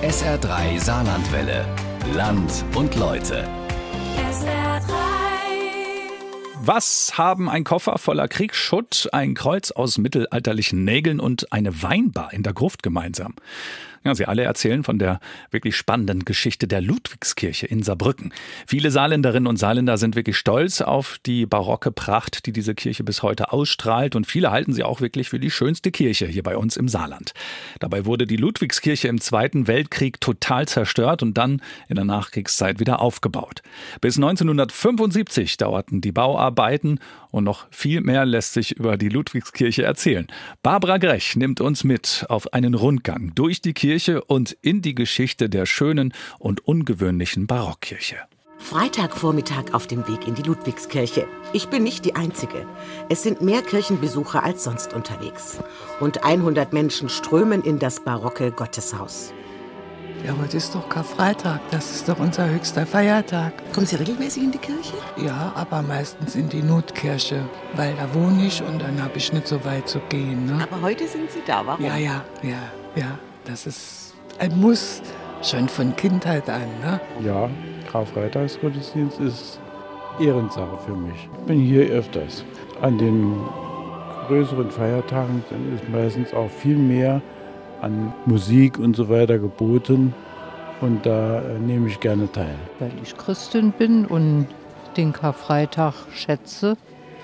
SR3 Saarlandwelle. Land und Leute. SR3. Was haben ein Koffer voller Kriegsschutt, ein Kreuz aus mittelalterlichen Nägeln und eine Weinbar in der Gruft gemeinsam? Ja, sie alle erzählen von der wirklich spannenden Geschichte der Ludwigskirche in Saarbrücken. Viele Saarländerinnen und Saarländer sind wirklich stolz auf die barocke Pracht, die diese Kirche bis heute ausstrahlt. Und viele halten sie auch wirklich für die schönste Kirche hier bei uns im Saarland. Dabei wurde die Ludwigskirche im Zweiten Weltkrieg total zerstört und dann in der Nachkriegszeit wieder aufgebaut. Bis 1975 dauerten die Bauarbeiten und noch viel mehr lässt sich über die Ludwigskirche erzählen. Barbara Grech nimmt uns mit auf einen Rundgang durch die Kirche und in die Geschichte der schönen und ungewöhnlichen Barockkirche. Freitagvormittag auf dem Weg in die Ludwigskirche. Ich bin nicht die Einzige. Es sind mehr Kirchenbesucher als sonst unterwegs. Rund 100 Menschen strömen in das barocke Gotteshaus. Ja, heute ist doch Karfreitag, das ist doch unser höchster Feiertag. Kommen Sie regelmäßig in die Kirche? Ja, aber meistens in die Notkirche, weil da wohne ich und dann habe ich nicht so weit zu gehen. Ne? Aber heute sind Sie da, warum? Ja, das ist ein Muss, schon von Kindheit an. Ne? Ja, Karfreitagsgottesdienst ist Ehrensache für mich. Ich bin hier öfters. An den größeren Feiertagen ist meistens auch viel mehr an Musik und so weiter geboten und da nehme ich gerne teil. Weil ich Christin bin und den Karfreitag schätze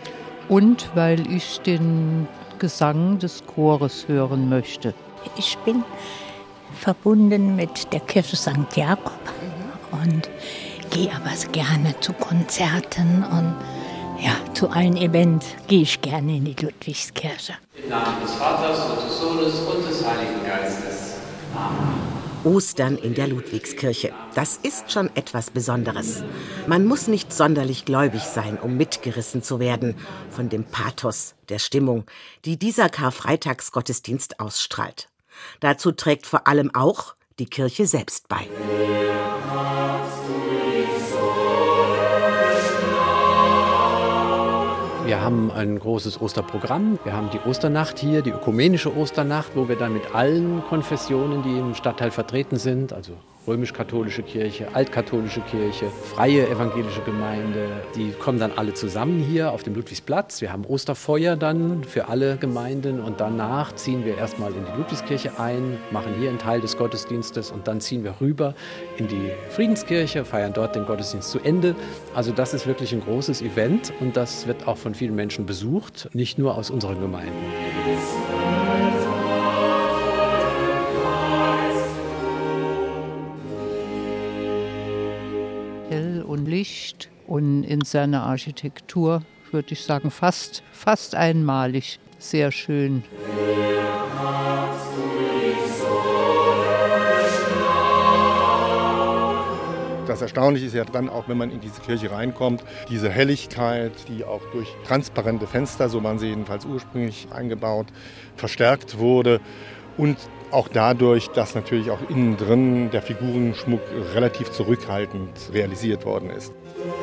und weil ich den Gesang des Chores hören möchte. Ich bin verbunden mit der Kirche St. Jakob und gehe aber gerne zu Konzerten und ja, zu allen Events gehe ich gerne in die Ludwigskirche. Im Namen des Vaters und des Sohnes und des Heiligen Geistes. Amen. Ostern in der Ludwigskirche. Das ist schon etwas Besonderes. Man muss nicht sonderlich gläubig sein, um mitgerissen zu werden von dem Pathos, der Stimmung, die dieser Karfreitagsgottesdienst ausstrahlt. Dazu trägt vor allem auch die Kirche selbst bei. Wir haben ein großes Osterprogramm. Wir haben die Osternacht hier, die ökumenische Osternacht, wo wir dann mit allen Konfessionen, die im Stadtteil vertreten sind, also römisch-katholische Kirche, altkatholische Kirche, freie evangelische Gemeinde, die kommen dann alle zusammen hier auf dem Ludwigsplatz. Wir haben Osterfeuer dann für alle Gemeinden und danach ziehen wir erstmal in die Ludwigskirche ein, machen hier einen Teil des Gottesdienstes und dann ziehen wir rüber in die Friedenskirche, feiern dort den Gottesdienst zu Ende. Also das ist wirklich ein großes Event und das wird auch von vielen Menschen besucht, nicht nur aus unseren Gemeinden. Hell und Licht und in seiner Architektur, würde ich sagen, fast einmalig. Sehr schön. Das Erstaunliche ist ja dann auch, wenn man in diese Kirche reinkommt, diese Helligkeit, die auch durch transparente Fenster, so waren sie jedenfalls ursprünglich eingebaut, verstärkt wurde. Und auch dadurch, dass natürlich auch innen drin der Figurenschmuck relativ zurückhaltend realisiert worden ist.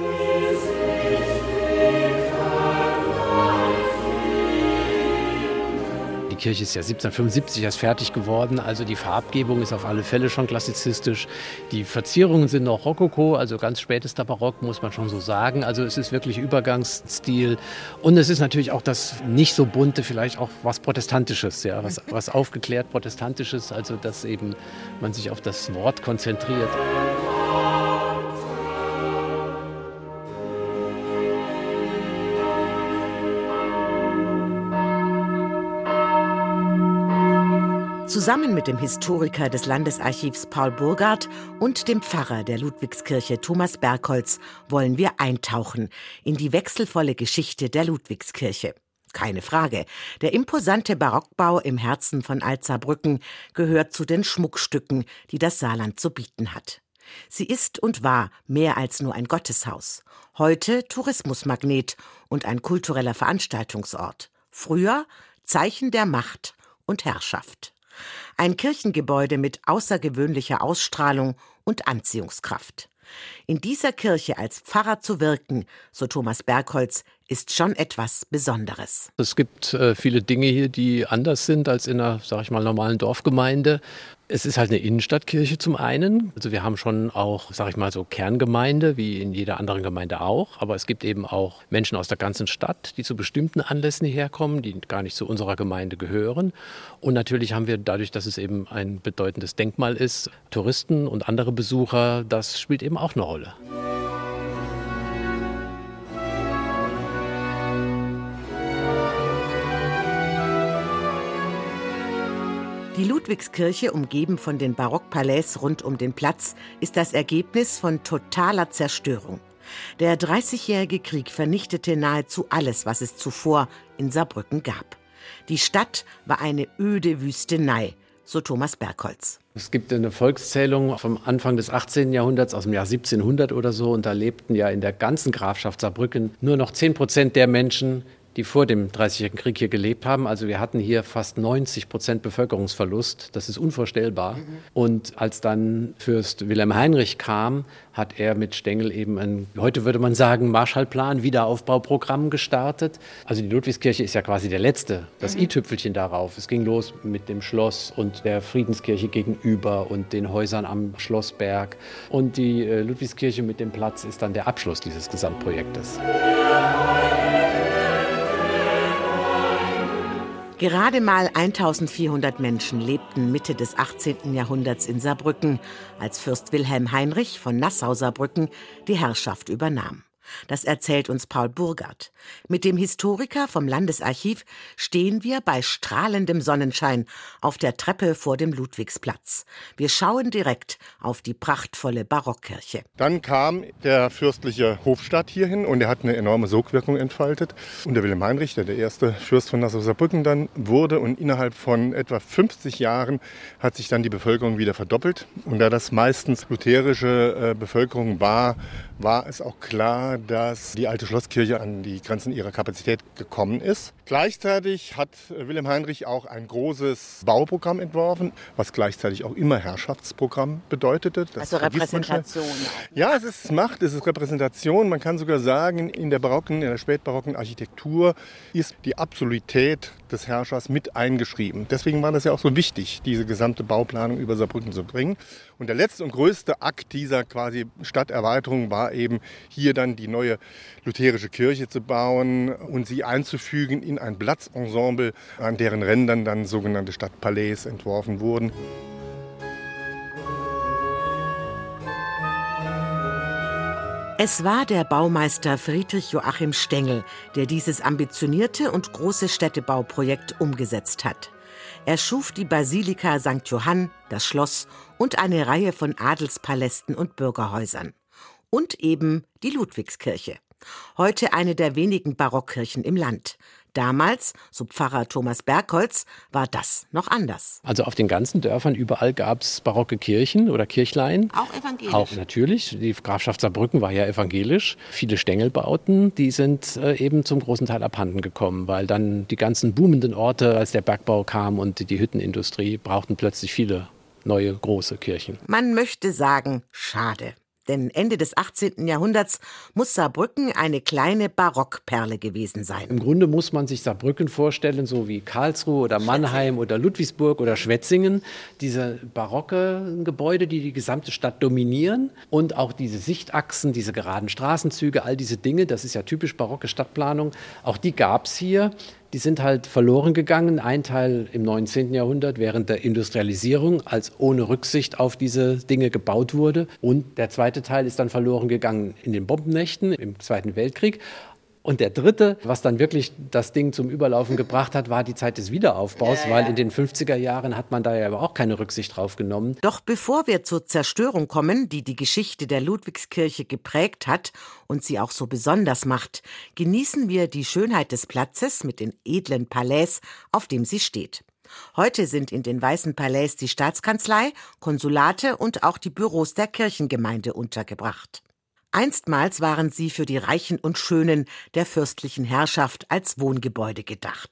Die Kirche ist ja 1775 erst fertig geworden, also die Farbgebung ist auf alle Fälle schon klassizistisch. Die Verzierungen sind noch Rokoko, also ganz spätester Barock, muss man schon so sagen. Also es ist wirklich Übergangsstil und es ist natürlich auch das nicht so bunte, vielleicht auch was Protestantisches, ja, was aufgeklärt Protestantisches, also dass eben man sich auf das Wort konzentriert. Zusammen mit dem Historiker des Landesarchivs Paul Burgard und dem Pfarrer der Ludwigskirche Thomas Bergholz wollen wir eintauchen in die wechselvolle Geschichte der Ludwigskirche. Keine Frage, der imposante Barockbau im Herzen von Alt-Saarbrücken gehört zu den Schmuckstücken, die das Saarland zu bieten hat. Sie ist und war mehr als nur ein Gotteshaus. Heute Tourismusmagnet und ein kultureller Veranstaltungsort. Früher Zeichen der Macht und Herrschaft. Ein Kirchengebäude mit außergewöhnlicher Ausstrahlung und Anziehungskraft. In dieser Kirche als Pfarrer zu wirken, so Thomas Bergholz, ist schon etwas Besonderes. Es gibt viele Dinge hier, die anders sind als in einer, sag ich mal, normalen Dorfgemeinde. Es ist halt eine Innenstadtkirche zum einen. Also wir haben schon auch, sag ich mal, so Kerngemeinde, wie in jeder anderen Gemeinde auch. Aber es gibt eben auch Menschen aus der ganzen Stadt, die zu bestimmten Anlässen hierher kommen, die gar nicht zu unserer Gemeinde gehören. Und natürlich haben wir dadurch, dass es eben ein bedeutendes Denkmal ist, Touristen und andere Besucher, das spielt eben auch eine Rolle. Die Ludwigskirche, umgeben von den Barockpalais rund um den Platz, ist das Ergebnis von totaler Zerstörung. Der 30-jährige Krieg vernichtete nahezu alles, was es zuvor in Saarbrücken gab. Die Stadt war eine öde Wüstenei, so Thomas Berkholz. Es gibt eine Volkszählung vom Anfang des 18. Jahrhunderts, aus dem Jahr 1700 oder so. Und da lebten ja in der ganzen Grafschaft Saarbrücken nur noch 10% der Menschen, die vor dem 30-jährigen Krieg hier gelebt haben. Also wir hatten hier fast 90% Bevölkerungsverlust. Das ist unvorstellbar. Und als dann Fürst Wilhelm Heinrich kam, hat er mit Stengel eben heute würde man sagen, Marshallplan, Wiederaufbauprogramm gestartet. Also die Ludwigskirche ist ja quasi das i-Tüpfelchen darauf. Es ging los mit dem Schloss und der Friedenskirche gegenüber und den Häusern am Schlossberg. Und die Ludwigskirche mit dem Platz ist dann der Abschluss dieses Gesamtprojektes. Gerade mal 1400 Menschen lebten Mitte des 18. Jahrhunderts in Saarbrücken, als Fürst Wilhelm Heinrich von Nassau-Saarbrücken die Herrschaft übernahm. Das erzählt uns Paul Burgard. Mit dem Historiker vom Landesarchiv stehen wir bei strahlendem Sonnenschein auf der Treppe vor dem Ludwigsplatz. Wir schauen direkt auf die prachtvolle Barockkirche. Dann kam der fürstliche Hofstaat hierhin und er hat eine enorme Sogwirkung entfaltet. Und der Wilhelm Heinrich, der erste Fürst von Nassau-Saarbrücken dann wurde, und innerhalb von etwa 50 Jahren hat sich dann die Bevölkerung wieder verdoppelt. Und da das meistens lutherische Bevölkerung war es auch klar, dass die alte Schlosskirche an die Grenzen ihrer Kapazität gekommen ist. Gleichzeitig hat Wilhelm Heinrich auch ein großes Bauprogramm entworfen, was gleichzeitig auch immer Herrschaftsprogramm bedeutete. Das also Repräsentation. Ja, es ist Macht, es ist Repräsentation. Man kann sogar sagen, in der spätbarocken Architektur ist die Absolutität des Herrschers mit eingeschrieben. Deswegen war das ja auch so wichtig, diese gesamte Bauplanung über Saarbrücken zu bringen. Und der letzte und größte Akt dieser quasi Stadterweiterung war eben, hier dann die neue lutherische Kirche zu bauen und sie einzufügen in ein Platzensemble, an deren Rändern dann sogenannte Stadtpalais entworfen wurden. Es war der Baumeister Friedrich Joachim Stengel, der dieses ambitionierte und große Städtebauprojekt umgesetzt hat. Er schuf die Basilika St. Johann, das Schloss und eine Reihe von Adelspalästen und Bürgerhäusern. Und eben die Ludwigskirche. Heute eine der wenigen Barockkirchen im Land. Damals, so Pfarrer Thomas Berkholz, war das noch anders. Also auf den ganzen Dörfern überall gab es barocke Kirchen oder Kirchlein. Auch evangelisch? Auch natürlich. Die Grafschaft Saarbrücken war ja evangelisch. Viele Stängelbauten, die sind eben zum großen Teil abhanden gekommen, weil dann die ganzen boomenden Orte, als der Bergbau kam und die Hüttenindustrie, brauchten plötzlich viele neue große Kirchen. Man möchte sagen, schade. Denn Ende des 18. Jahrhunderts muss Saarbrücken eine kleine Barockperle gewesen sein. Im Grunde muss man sich Saarbrücken vorstellen, so wie Karlsruhe oder Mannheim oder Ludwigsburg oder Schwetzingen. Diese barocke Gebäude, die die gesamte Stadt dominieren, und auch diese Sichtachsen, diese geraden Straßenzüge, all diese Dinge, das ist ja typisch barocke Stadtplanung, auch die gab es hier. Die sind halt verloren gegangen. Ein Teil im 19. Jahrhundert während der Industrialisierung, als ohne Rücksicht auf diese Dinge gebaut wurde. Und der zweite Teil ist dann verloren gegangen in den Bombennächten im Zweiten Weltkrieg. Und der dritte, was dann wirklich das Ding zum Überlaufen gebracht hat, war die Zeit des Wiederaufbaus, weil in den 50er Jahren hat man da ja aber auch keine Rücksicht drauf genommen. Doch bevor wir zur Zerstörung kommen, die die Geschichte der Ludwigskirche geprägt hat und sie auch so besonders macht, genießen wir die Schönheit des Platzes mit den edlen Palais, auf dem sie steht. Heute sind in den Weißen Palais die Staatskanzlei, Konsulate und auch die Büros der Kirchengemeinde untergebracht. Einstmals waren sie für die Reichen und Schönen der fürstlichen Herrschaft als Wohngebäude gedacht.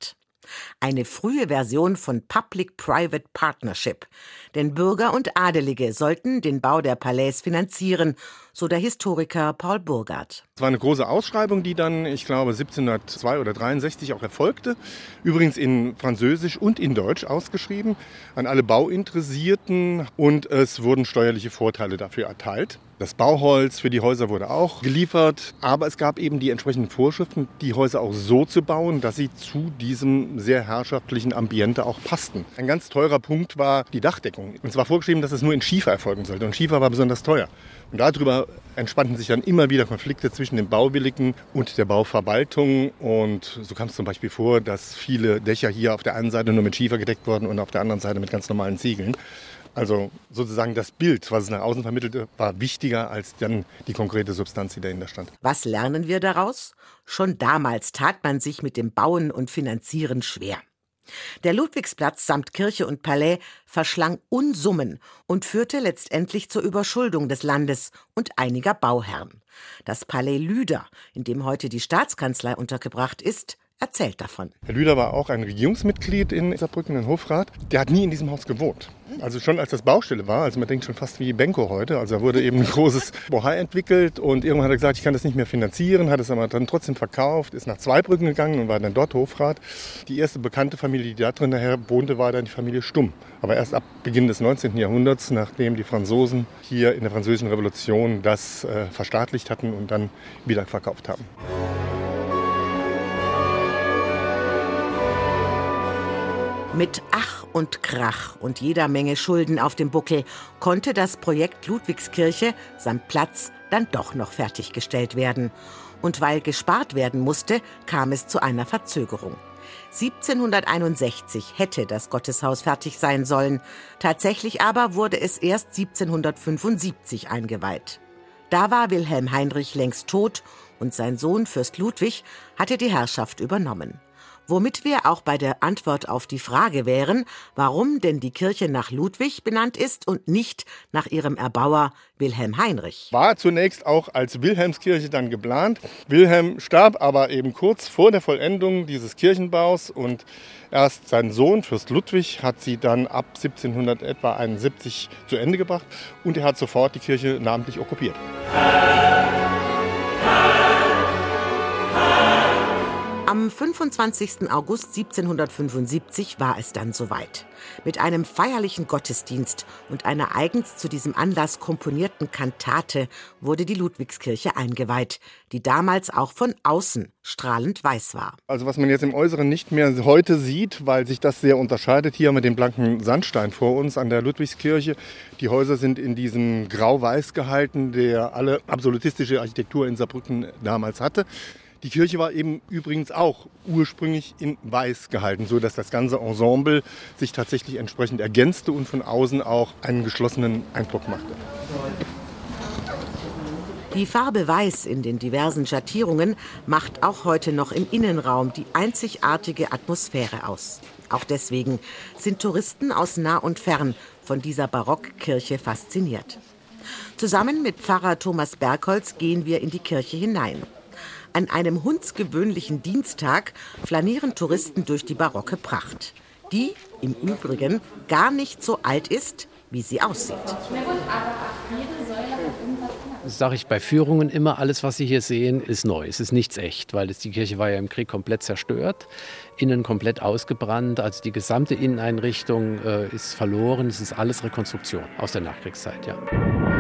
Eine frühe Version von Public-Private Partnership. Denn Bürger und Adelige sollten den Bau der Palais finanzieren, so der Historiker Paul Burgard. Es war eine große Ausschreibung, die dann, ich glaube, 1702 oder 63 auch erfolgte. Übrigens in Französisch und in Deutsch ausgeschrieben an alle Bauinteressierten. Und es wurden steuerliche Vorteile dafür erteilt. Das Bauholz für die Häuser wurde auch geliefert, aber es gab eben die entsprechenden Vorschriften, die Häuser auch so zu bauen, dass sie zu diesem sehr herrschaftlichen Ambiente auch passten. Ein ganz teurer Punkt war die Dachdeckung. Und es war vorgeschrieben, dass es nur in Schiefer erfolgen sollte. Und Schiefer war besonders teuer. Und darüber entspannten sich dann immer wieder Konflikte zwischen den Bauwilligen und der Bauverwaltung. Und so kam es zum Beispiel vor, dass viele Dächer hier auf der einen Seite nur mit Schiefer gedeckt wurden und auf der anderen Seite mit ganz normalen Ziegeln. Also sozusagen das Bild, was es nach außen vermittelte, war wichtiger als dann die konkrete Substanz, die dahinter stand. Was lernen wir daraus? Schon damals tat man sich mit dem Bauen und Finanzieren schwer. Der Ludwigsplatz samt Kirche und Palais verschlang Unsummen und führte letztendlich zur Überschuldung des Landes und einiger Bauherren. Das Palais Lüder, in dem heute die Staatskanzlei untergebracht ist, erzählt davon. Herr Lüder war auch ein Regierungsmitglied in Saarbrücken, ein Hofrat. Der hat nie in diesem Haus gewohnt. Also schon als das Baustelle war, also man denkt schon fast wie Benko heute. Also da wurde eben ein großes Bohai entwickelt und irgendwann hat er gesagt, ich kann das nicht mehr finanzieren, hat es aber dann trotzdem verkauft, ist nach Zweibrücken gegangen und war dann dort Hofrat. Die erste bekannte Familie, die da drin nachher wohnte, war dann die Familie Stumm. Aber erst ab Beginn des 19. Jahrhunderts, nachdem die Franzosen hier in der Französischen Revolution das verstaatlicht hatten und dann wieder verkauft haben. Mit Ach und Krach und jeder Menge Schulden auf dem Buckel konnte das Projekt Ludwigskirche samt Platz dann doch noch fertiggestellt werden. Und weil gespart werden musste, kam es zu einer Verzögerung. 1761 hätte das Gotteshaus fertig sein sollen. Tatsächlich aber wurde es erst 1775 eingeweiht. Da war Wilhelm Heinrich längst tot und sein Sohn Fürst Ludwig hatte die Herrschaft übernommen. Womit wir auch bei der Antwort auf die Frage wären, warum denn die Kirche nach Ludwig benannt ist und nicht nach ihrem Erbauer Wilhelm Heinrich. War zunächst auch als Wilhelmskirche dann geplant. Wilhelm starb aber eben kurz vor der Vollendung dieses Kirchenbaus und erst sein Sohn Fürst Ludwig hat sie dann ab 1700 etwa 71 zu Ende gebracht und er hat sofort die Kirche namentlich okkupiert. Am 25. August 1775 war es dann soweit. Mit einem feierlichen Gottesdienst und einer eigens zu diesem Anlass komponierten Kantate wurde die Ludwigskirche eingeweiht, die damals auch von außen strahlend weiß war. Also was man jetzt im Äußeren nicht mehr heute sieht, weil sich das sehr unterscheidet, hier mit dem blanken Sandstein vor uns an der Ludwigskirche. Die Häuser sind in diesem Grau-Weiß gehalten, der alle absolutistische Architektur in Saarbrücken damals hatte. Die Kirche war eben übrigens auch ursprünglich in Weiß gehalten, so dass das ganze Ensemble sich tatsächlich entsprechend ergänzte und von außen auch einen geschlossenen Eindruck machte. Die Farbe Weiß in den diversen Schattierungen macht auch heute noch im Innenraum die einzigartige Atmosphäre aus. Auch deswegen sind Touristen aus nah und fern von dieser Barockkirche fasziniert. Zusammen mit Pfarrer Thomas Bergholz gehen wir in die Kirche hinein. An einem hundsgewöhnlichen Dienstag flanieren Touristen durch die barocke Pracht, die im Übrigen gar nicht so alt ist, wie sie aussieht. Das sage ich bei Führungen immer, alles, was Sie hier sehen, ist neu. Es ist nichts echt, weil die Kirche war ja im Krieg komplett zerstört, innen komplett ausgebrannt. Also die gesamte Inneneinrichtung ist verloren. Es ist alles Rekonstruktion aus der Nachkriegszeit, ja.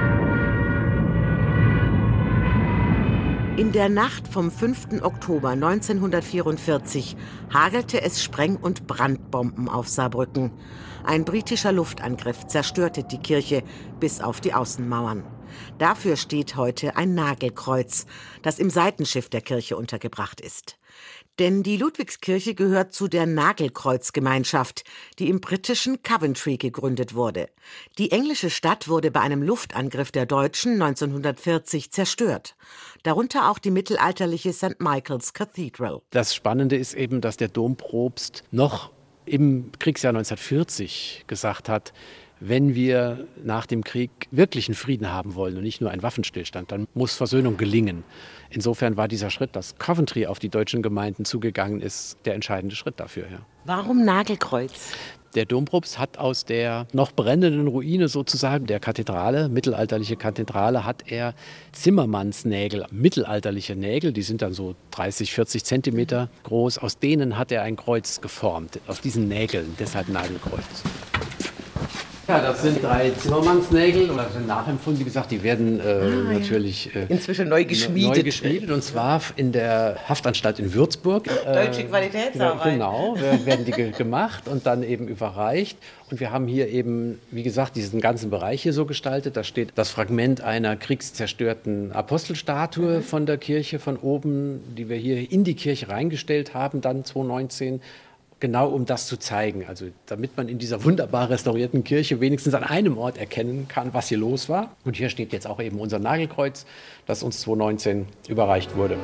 In der Nacht vom 5. Oktober 1944 hagelte es Spreng- und Brandbomben auf Saarbrücken. Ein britischer Luftangriff zerstörte die Kirche bis auf die Außenmauern. Dafür steht heute ein Nagelkreuz, das im Seitenschiff der Kirche untergebracht ist. Denn die Ludwigskirche gehört zu der Nagelkreuzgemeinschaft, die im britischen Coventry gegründet wurde. Die englische Stadt wurde bei einem Luftangriff der Deutschen 1940 zerstört. Darunter auch die mittelalterliche St. Michael's Cathedral. Das Spannende ist eben, dass der Dompropst noch im Kriegsjahr 1940 gesagt hat, wenn wir nach dem Krieg wirklichen Frieden haben wollen und nicht nur einen Waffenstillstand, dann muss Versöhnung gelingen. Insofern war dieser Schritt, dass Coventry auf die deutschen Gemeinden zugegangen ist, der entscheidende Schritt dafür. Ja. Warum Nagelkreuz? Der Dompropst hat aus der noch brennenden Ruine sozusagen der Kathedrale, mittelalterliche Kathedrale, hat er Zimmermannsnägel, mittelalterliche Nägel, die sind dann so 30, 40 Zentimeter groß. Aus denen hat er ein Kreuz geformt, aus diesen Nägeln, deshalb Nagelkreuz. Ja, das sind 3 Zimmermannsnägel oder sind nachempfunden. Wie gesagt, die werden natürlich inzwischen neu geschmiedet. Und zwar in der Haftanstalt in Würzburg. Deutsche Qualitätssauerei. Genau, werden die gemacht und dann eben überreicht. Und wir haben hier eben, wie gesagt, diesen ganzen Bereich hier so gestaltet. Da steht das Fragment einer kriegszerstörten Apostelstatue von der Kirche von oben, die wir hier in die Kirche reingestellt haben, dann 2019. Genau um das zu zeigen, also damit man in dieser wunderbar restaurierten Kirche wenigstens an einem Ort erkennen kann, was hier los war. Und hier steht jetzt auch eben unser Nagelkreuz, das uns 2019 überreicht wurde.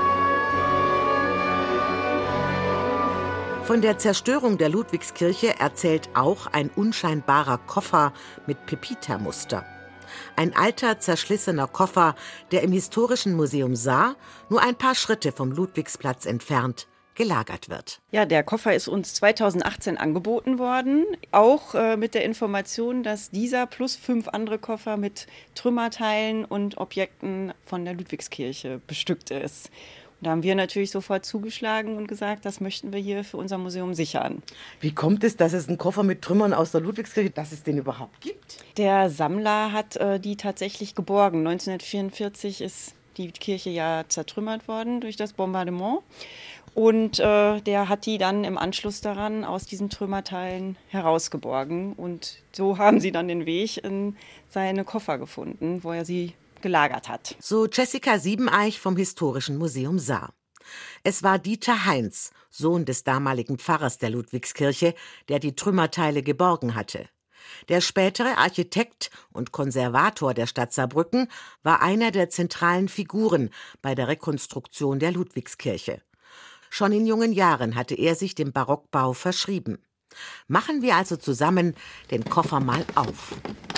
Von der Zerstörung der Ludwigskirche erzählt auch ein unscheinbarer Koffer mit Pepita-Muster. Ein alter, zerschlissener Koffer, der im Historischen Museum Saar, nur ein paar Schritte vom Ludwigsplatz entfernt, gelagert wird. Ja, der Koffer ist uns 2018 angeboten worden, auch mit der Information, dass dieser plus 5 andere Koffer mit Trümmerteilen und Objekten von der Ludwigskirche bestückt ist. Und da haben wir natürlich sofort zugeschlagen und gesagt, das möchten wir hier für unser Museum sichern. Wie kommt es, dass es einen Koffer mit Trümmern aus der Ludwigskirche, dass es den überhaupt gibt? Der Sammler hat die tatsächlich geborgen. 1944 ist die Kirche ja zertrümmert worden durch das Bombardement. Und der hat die dann im Anschluss daran aus diesen Trümmerteilen herausgeborgen. Und so haben sie dann den Weg in seine Koffer gefunden, wo er sie gelagert hat. So Jessica Siebeneich vom Historischen Museum Saar. Es war Dieter Heinz, Sohn des damaligen Pfarrers der Ludwigskirche, der die Trümmerteile geborgen hatte. Der spätere Architekt und Konservator der Stadt Saarbrücken war einer der zentralen Figuren bei der Rekonstruktion der Ludwigskirche. Schon in jungen Jahren hatte er sich dem Barockbau verschrieben. Machen wir also zusammen den Koffer mal auf.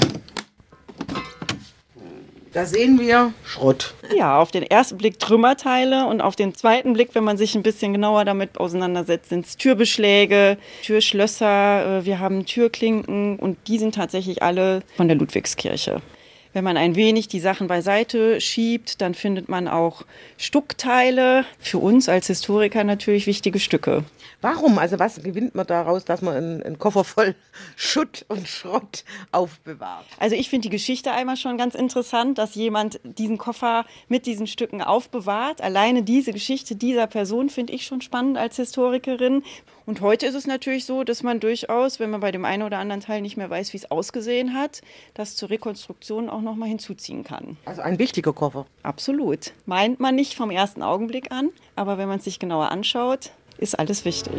Da sehen wir Schrott. Ja, auf den ersten Blick Trümmerteile und auf den zweiten Blick, wenn man sich ein bisschen genauer damit auseinandersetzt, sind es Türbeschläge, Türschlösser, wir haben Türklinken und die sind tatsächlich alle von der Ludwigskirche. Wenn man ein wenig die Sachen beiseite schiebt, dann findet man auch Stuckteile. Für uns als Historiker natürlich wichtige Stücke. Warum? Also was gewinnt man daraus, dass man einen Koffer voll Schutt und Schrott aufbewahrt? Also ich finde die Geschichte einmal schon ganz interessant, dass jemand diesen Koffer mit diesen Stücken aufbewahrt. Alleine diese Geschichte dieser Person finde ich schon spannend als Historikerin. Und heute ist es natürlich so, dass man durchaus, wenn man bei dem einen oder anderen Teil nicht mehr weiß, wie es ausgesehen hat, das zur Rekonstruktion auch noch mal hinzuziehen kann. Also ein wichtiger Koffer. Absolut. Meint man nicht vom ersten Augenblick an, aber wenn man es sich genauer anschaut, ist alles wichtig.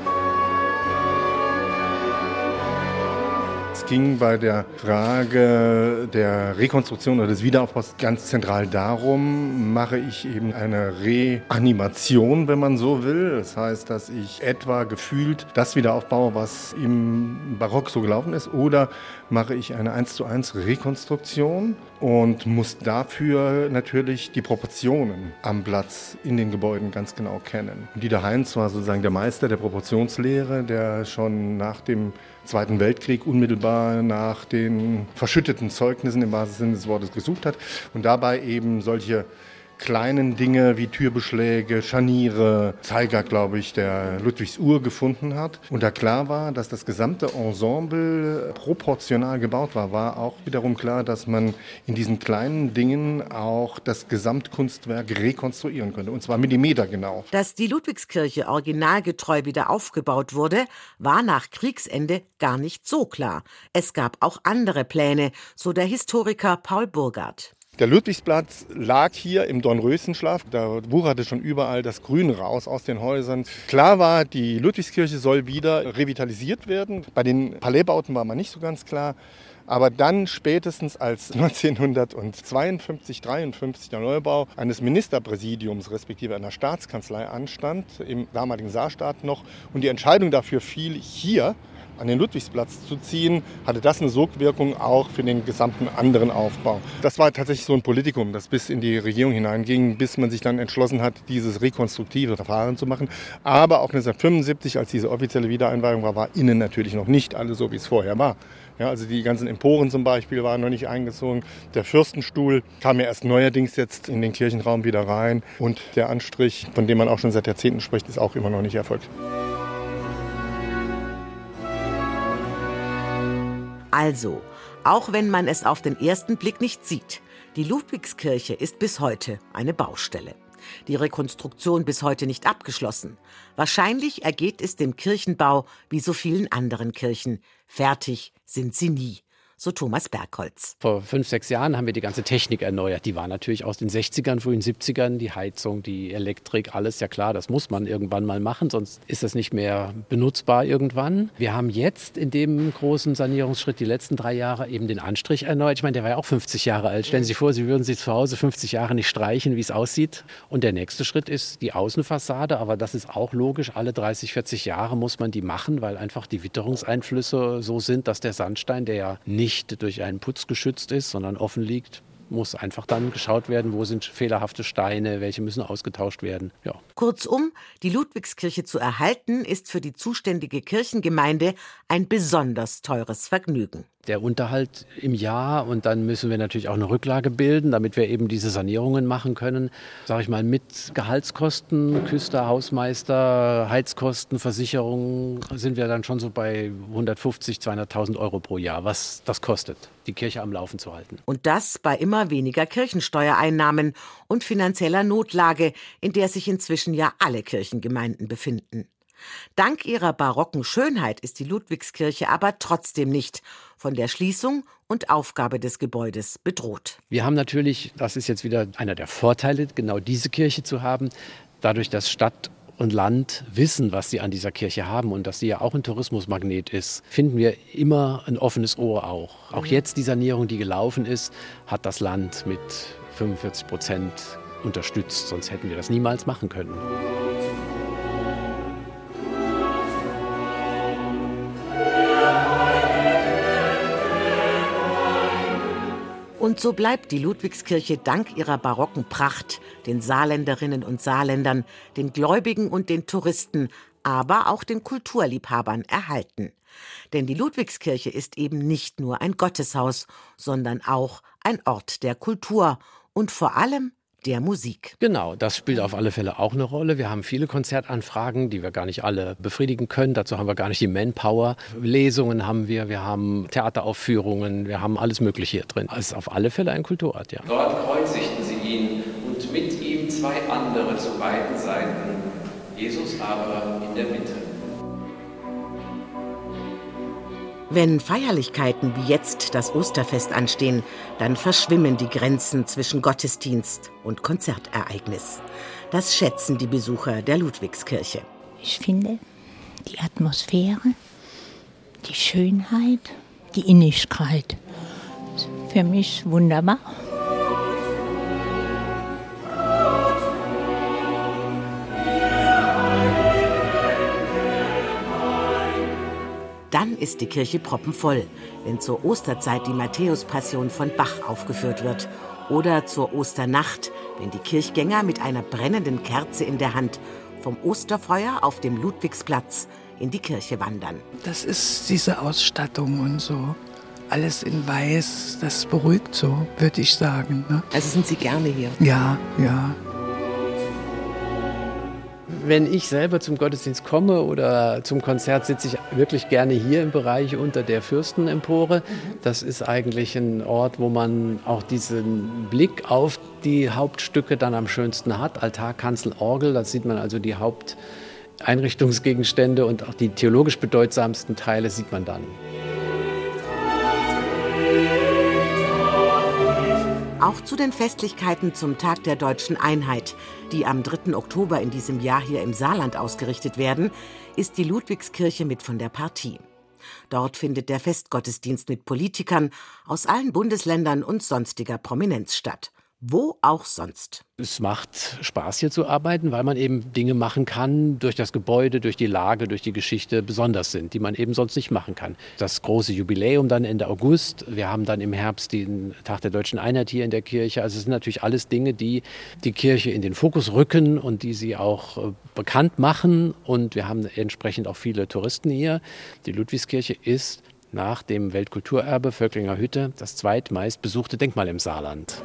Es ging bei der Frage der Rekonstruktion oder des Wiederaufbaus ganz zentral darum, mache ich eben eine Reanimation, wenn man so will. Das heißt, dass ich etwa gefühlt das wieder aufbaue, was im Barock so gelaufen ist, oder mache ich eine 1:1 Rekonstruktion und muss dafür natürlich die Proportionen am Platz in den Gebäuden ganz genau kennen. Und Dieter Heinz war sozusagen der Meister der Proportionslehre, der schon nach dem Zweiten Weltkrieg unmittelbar nach den verschütteten Zeugnissen im wahrsten Sinne des Wortes gesucht hat und dabei eben solche kleinen Dinge wie Türbeschläge, Scharniere, Zeiger, glaube ich, der Ludwigsuhr gefunden hat. Und da klar war, dass das gesamte Ensemble proportional gebaut war, war auch wiederum klar, dass man in diesen kleinen Dingen auch das Gesamtkunstwerk rekonstruieren könnte, und zwar millimetergenau. Dass die Ludwigskirche originalgetreu wieder aufgebaut wurde, war nach Kriegsende gar nicht so klar. Es gab auch andere Pläne, so der Historiker Paul Burgard. Der Ludwigsplatz lag hier im Dornröschenschlaf. Da wucherte schon überall das Grün raus aus den Häusern. Klar war, die Ludwigskirche soll wieder revitalisiert werden. Bei den Palaisbauten war man nicht so ganz klar. Aber dann spätestens als 1952, 53 der Neubau eines Ministerpräsidiums respektive einer Staatskanzlei anstand, im damaligen Saarstaat noch, und die Entscheidung dafür fiel hier an den Ludwigsplatz zu ziehen, hatte das eine Sogwirkung auch für den gesamten anderen Aufbau. Das war tatsächlich so ein Politikum, das bis in die Regierung hineinging, bis man sich dann entschlossen hat, dieses rekonstruktive Verfahren zu machen. Aber auch 1975, als diese offizielle Wiedereinweihung war innen natürlich noch nicht alles so, wie es vorher war. Ja, also die ganzen Emporen zum Beispiel waren noch nicht eingezogen. Der Fürstenstuhl kam ja erst neuerdings jetzt in den Kirchenraum wieder rein. Und der Anstrich, von dem man auch schon seit Jahrzehnten spricht, ist auch immer noch nicht erfolgt. Also, auch wenn man es auf den ersten Blick nicht sieht, die Ludwigskirche ist bis heute eine Baustelle. Die Rekonstruktion bis heute nicht abgeschlossen. Wahrscheinlich ergeht es dem Kirchenbau wie so vielen anderen Kirchen. Fertig sind sie nie. So Thomas Berkholz. Vor 5, 6 Jahren haben wir die ganze Technik erneuert. Die war natürlich aus den 60ern, frühen 70ern, die Heizung, die Elektrik, alles ja klar, das muss man irgendwann mal machen, sonst ist das nicht mehr benutzbar irgendwann. Wir haben jetzt in dem großen Sanierungsschritt die letzten 3 Jahre eben den Anstrich erneuert. Ich meine, der war ja auch 50 Jahre alt. Stellen Sie sich vor, Sie würden sich zu Hause 50 Jahre nicht streichen, wie es aussieht. Und der nächste Schritt ist die Außenfassade, aber das ist auch logisch. Alle 30, 40 Jahre muss man die machen, weil einfach die Witterungseinflüsse so sind, dass der Sandstein, der ja nicht durch einen Putz geschützt ist, sondern offen liegt, muss einfach dann geschaut werden, wo sind fehlerhafte Steine, welche müssen ausgetauscht werden. Ja. Kurzum, die Ludwigskirche zu erhalten, ist für die zuständige Kirchengemeinde ein besonders teures Vergnügen. Der Unterhalt im Jahr und dann müssen wir natürlich auch eine Rücklage bilden, damit wir eben diese Sanierungen machen können. Sage ich mal, mit Gehaltskosten, Küster, Hausmeister, Heizkosten, Versicherungen sind wir dann schon so bei 150.000, 200.000 Euro pro Jahr, was das kostet, die Kirche am Laufen zu halten. Und das bei immer weniger Kirchensteuereinnahmen und finanzieller Notlage, in der sich inzwischen ja alle Kirchengemeinden befinden. Dank ihrer barocken Schönheit ist die Ludwigskirche aber trotzdem nicht von der Schließung und Aufgabe des Gebäudes bedroht. Wir haben natürlich, das ist jetzt wieder einer der Vorteile, genau diese Kirche zu haben, dadurch, dass Stadt und Land wissen, was sie an dieser Kirche haben und dass sie ja auch ein Tourismusmagnet ist, finden wir immer ein offenes Ohr auch. Auch jetzt die Sanierung, die gelaufen ist, hat das Land mit 45% unterstützt, sonst hätten wir das niemals machen können. Und so bleibt die Ludwigskirche dank ihrer barocken Pracht den Saarländerinnen und Saarländern, den Gläubigen und den Touristen, aber auch den Kulturliebhabern erhalten. Denn die Ludwigskirche ist eben nicht nur ein Gotteshaus, sondern auch ein Ort der Kultur und vor allem der Musik. Genau, das spielt auf alle Fälle auch eine Rolle. Wir haben viele Konzertanfragen, die wir gar nicht alle befriedigen können. Dazu haben wir gar nicht die Manpower. Lesungen haben wir haben Theateraufführungen, wir haben alles Mögliche hier drin. Es ist auf alle Fälle ein Kulturort, ja. Dort kreuzigten sie ihn und mit ihm 2 andere zu beiden Seiten, Jesus aber in der Mitte. Wenn Feierlichkeiten wie jetzt das Osterfest anstehen, dann verschwimmen die Grenzen zwischen Gottesdienst und Konzertereignis. Das schätzen die Besucher der Ludwigskirche. Ich finde die Atmosphäre, die Schönheit, die Innigkeit, für mich wunderbar. Dann ist die Kirche proppenvoll, wenn zur Osterzeit die Matthäus-Passion von Bach aufgeführt wird. Oder zur Osternacht, wenn die Kirchgänger mit einer brennenden Kerze in der Hand vom Osterfeuer auf dem Ludwigsplatz in die Kirche wandern. Das ist diese Ausstattung und so. Alles in Weiß, das beruhigt so, würde ich sagen. Ne? Also sind Sie gerne hier? Ja, ja. Wenn ich selber zum Gottesdienst komme oder zum Konzert, sitze ich wirklich gerne hier im Bereich unter der Fürstenempore. Das ist eigentlich ein Ort, wo man auch diesen Blick auf die Hauptstücke dann am schönsten hat. Altar, Kanzel, Orgel, da sieht man also die Haupteinrichtungsgegenstände und auch die theologisch bedeutsamsten Teile sieht man dann. Auch zu den Festlichkeiten zum Tag der Deutschen Einheit, die am 3. Oktober in diesem Jahr hier im Saarland ausgerichtet werden, ist die Ludwigskirche mit von der Partie. Dort findet der Festgottesdienst mit Politikern aus allen Bundesländern und sonstiger Prominenz statt. wo auch sonst. Es macht Spaß, hier zu arbeiten, weil man eben Dinge machen kann, durch das Gebäude, durch die Lage, durch die Geschichte besonders sind, die man eben sonst nicht machen kann. Das große Jubiläum dann Ende August. Wir haben dann im Herbst den Tag der Deutschen Einheit hier in der Kirche. Also es sind natürlich alles Dinge, die die Kirche in den Fokus rücken und die sie auch bekannt machen. Und wir haben entsprechend auch viele Touristen hier. Die Ludwigskirche ist nach dem Weltkulturerbe Völklinger Hütte das zweitmeist besuchte Denkmal im Saarland.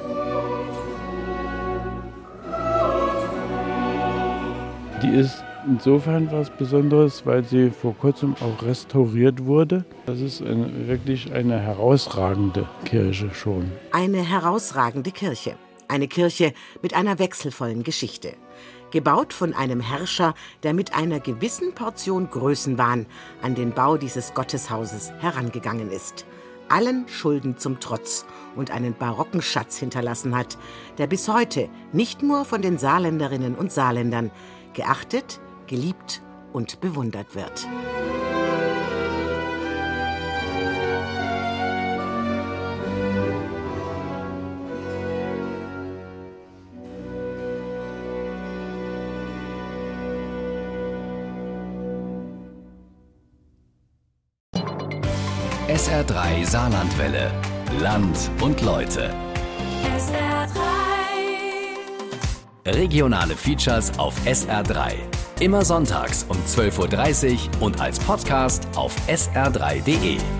Die ist insofern was Besonderes, weil sie vor kurzem auch restauriert wurde. Das ist wirklich eine herausragende Kirche schon. Eine herausragende Kirche. Eine Kirche mit einer wechselvollen Geschichte. Gebaut von einem Herrscher, der mit einer gewissen Portion Größenwahn an den Bau dieses Gotteshauses herangegangen ist. Allen Schulden zum Trotz und einen barocken Schatz hinterlassen hat, der bis heute nicht nur von den Saarländerinnen und Saarländern geachtet, geliebt und bewundert wird. SR3 Saarlandwelle. Land und Leute. SR3. Regionale Features auf SR3. Immer sonntags um 12:30 Uhr und als Podcast auf sr3.de.